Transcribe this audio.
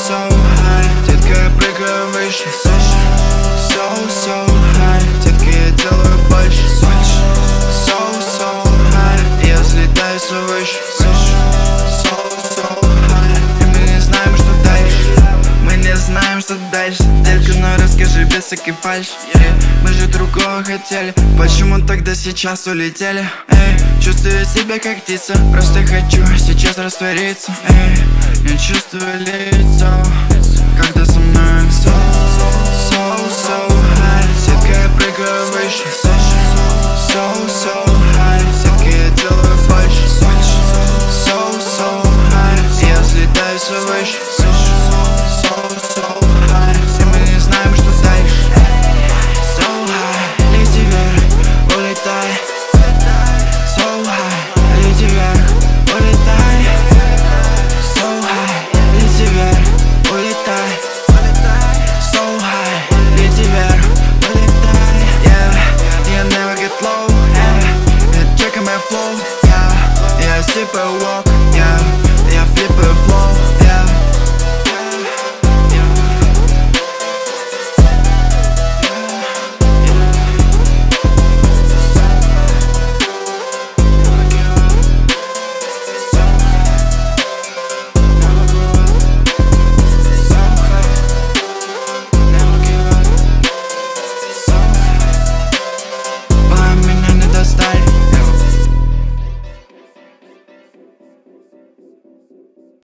so high. Детка, я прыгаю выше. So high. Детка, я делаю больше. So high. Я взлетаю все выше. So high. И мы не знаем, что дальше. Мы не знаем, что дальше. Детка, ну расскажи без всякой фальши. Мы же другого хотели. Почему тогда сейчас улетели? Чувствую себя как птица. Просто хочу сейчас раствориться. Не чувствую лицо, когда со